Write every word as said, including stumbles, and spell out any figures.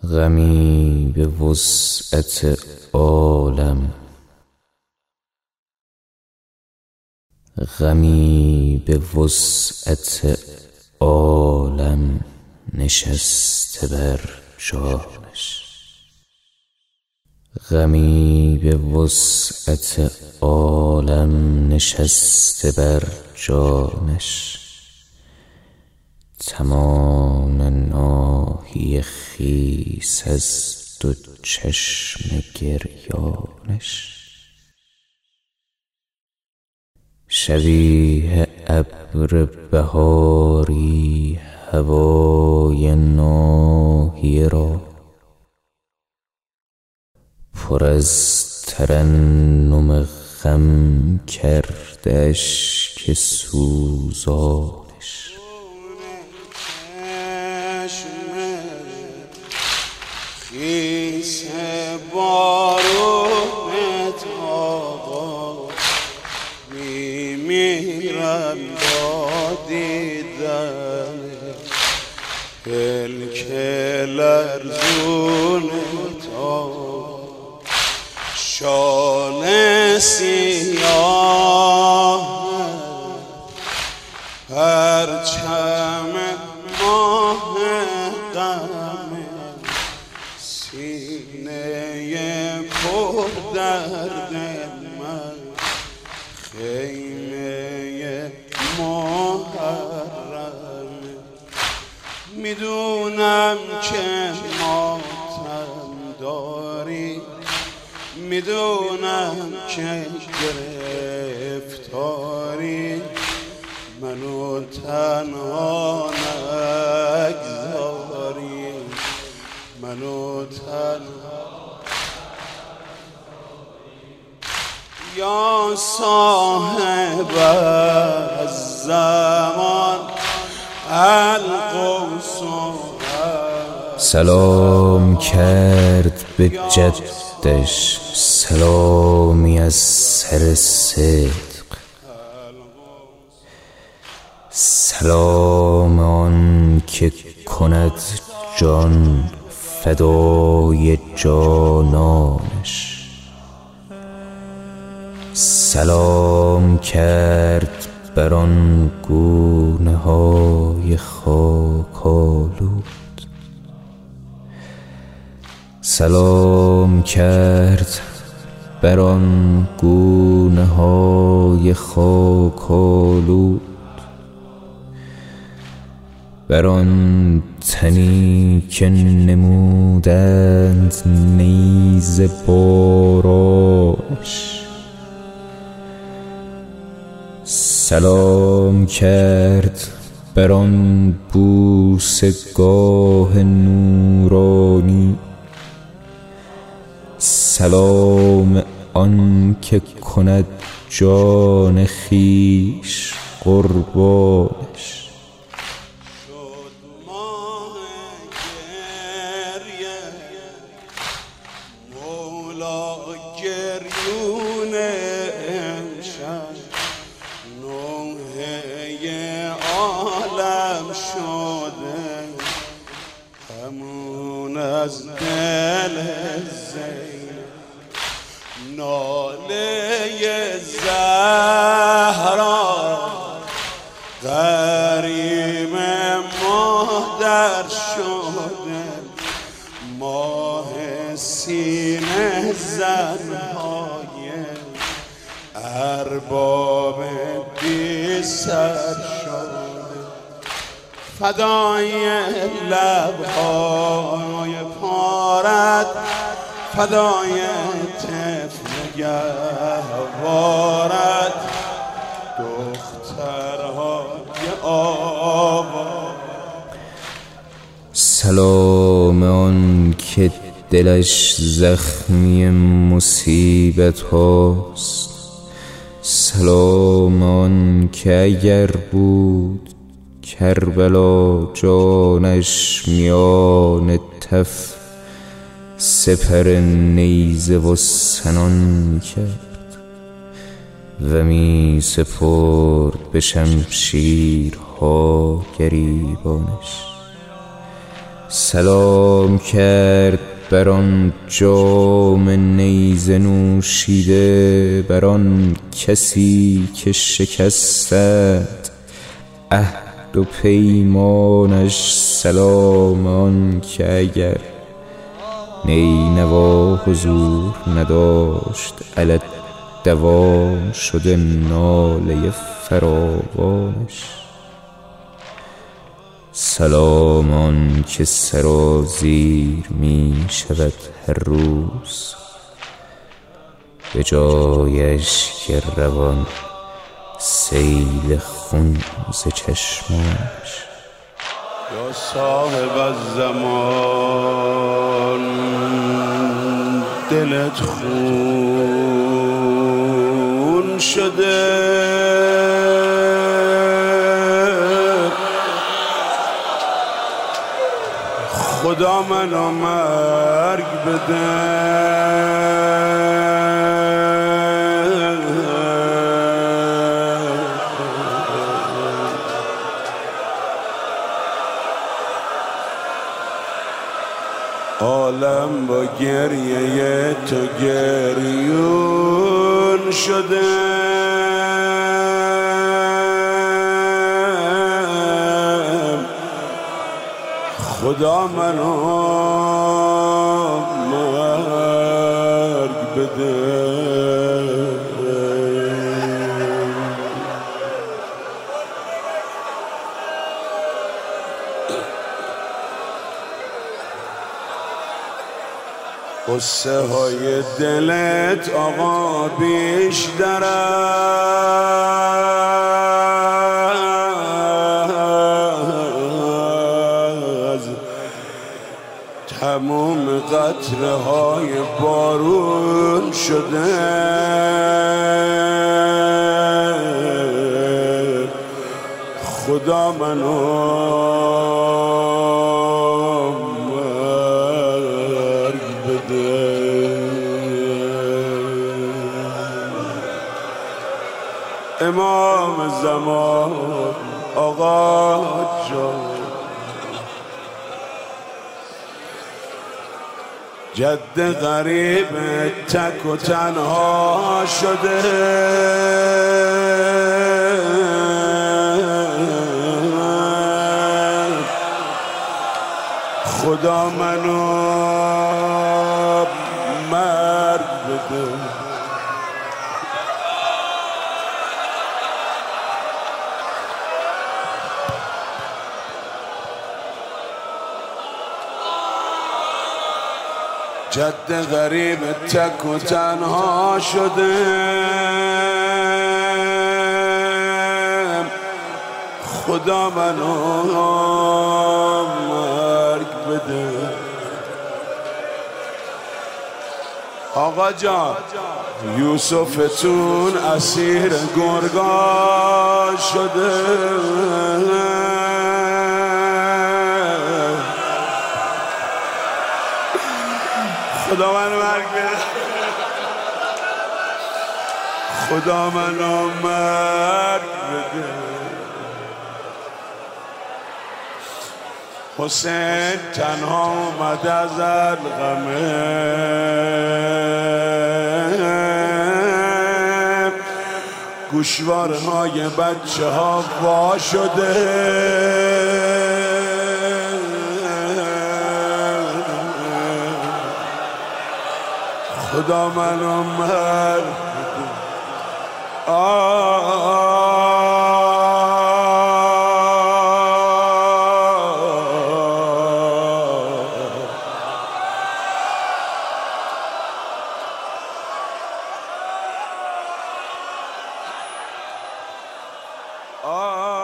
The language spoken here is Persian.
غمی به وسعت عالم، غمی به وسعت عالم نشسته بر جانش، غمی به وسعت عالم نشسته بر جانش. تمام ناحیه خیس از دو چشم گریانش، شبیه ابر بهاری هوای ناحیه را پر از ترنم غم کردش که سوزانش. خیس بارونت آقا میمیرم با دیدن پلک لرزونت آقا، شال سیاه پرچم ماه غم، سینه پر درد من خیمه محرم. میدونم که ماتم داری، میدونم که گرفتاری، منو تنها نگذاری، منو تنها یا صاحب الزمان القوس. سلام کرد به جدش سلامی از سر صدق، سلام آن که کند جان فدای جانانش. سلام کرد بر آن گونه های خاک آلود، سلام کرد بر آن گونه های خاک آلود، بر آن تنی که نمودند نیزه بارانش. سلام کرد بر آن بوسه گاه نورانی، سلام آن که کند جان خویش قربانش. گریون امشب نوحه عالم شده، همون از دل زینب ناله زهرا، غریم مادر شده، ماه سینه زنهای ارباب بی سر شده، فدای لبهای پارت، فدای طفل گهوارت، دخترهای آوا. سلام آن که دلش زخمی مصیبت هاست، سلام آن که اگر بود کربلا جانش میان تف سپر نیزه و سنان کرد و می سپرد به شمشیرها گریبانش. سلام کرد بر آن جام نیزه نوشیده، بر آن کسی که شکستند عهد و پیمانش. سلام آن که اگر نینوا حضور نداشت، علی دوام شده ناله فراوانش. سلام آن که سرازیر می شود هر روز، به جایش که روان سیل خون ز چشمانش. یا صاحب الزمان دلت خون شده، خدا منو مرگ بده. عالم با گریه تو گریون شده، خدا منو مرگ بده. قصه های دلت آقا بیشتر از تموم قطره های بارون شده. خدا منو امام زمان آقا جان، جد غریب تک و تنها شده. خدا منو مرگ بده. جد غریب تک و تنها شده، خدا منو مرگ بده. آقا جان یوسفتون اسیر گرگان شده، خدا منو مرگ بده. خدا منو مرگ بده. حسین تنها اومد از الغمه، گوشوارهای بچه ها وا شده. خدا منو مرگ بده. آه